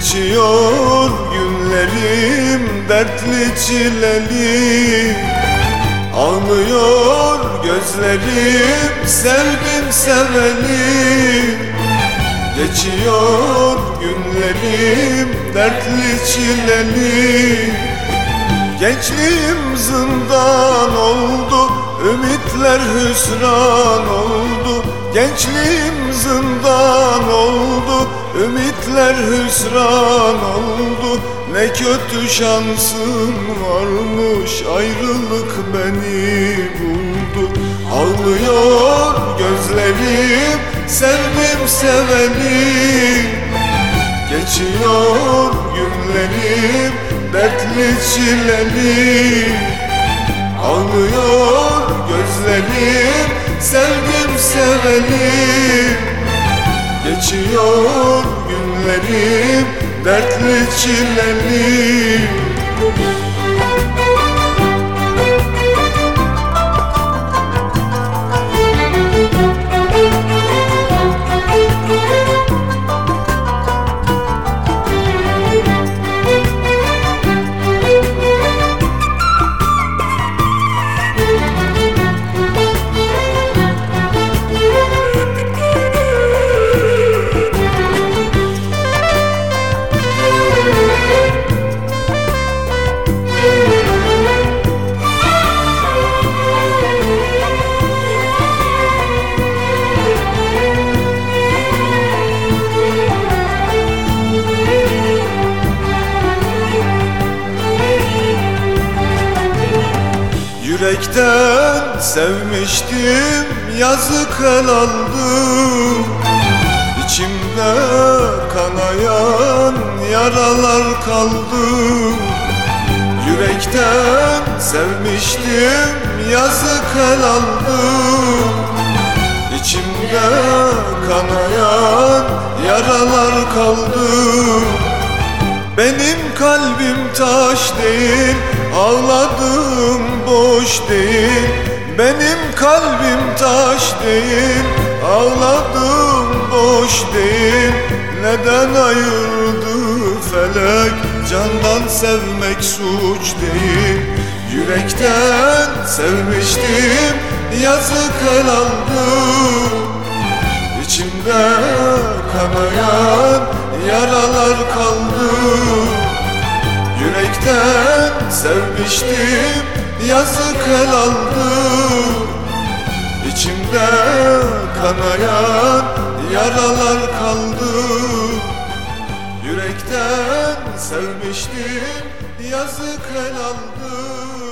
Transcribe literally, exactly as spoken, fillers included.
Geçiyor günlerim dertli çileli, ağlıyor gözlerim sevdim seveli. Geçiyor günlerim dertli çileli, gençliğim zindan oldu, ümitler hüsran oldu. Gençliğim zindan oldu, ümitler hüsran oldu. Ne kötü şansım varmış, ayrılık beni buldu. Ağlıyor gözlerim sevdim seveli. Geçiyor günlerim dertli çileli, ağlıyor gözlerim sevdim seveli. Geçiyor günlerim dertli çileli. Yürekten sevmiştim, yazık el aldım. İçimde kanayan yaralar kaldı. Yürekten sevmiştim, yazık el aldım. İçimde kanayan yaralar kaldı. Benim kalbim taş değil, ağladım boş değil. Benim kalbim taş değil, ağladım boş değil. Neden ayırdı felek, candan sevmek suç değil. Yürekten sevmiştim, yazık el aldım. İçimde kanayan yaralar kaldı. Yürekten sevmiştim, yazık el aldı. İçimde kanayan yaralar kaldı. Yürekten sevmiştim, yazık el aldı.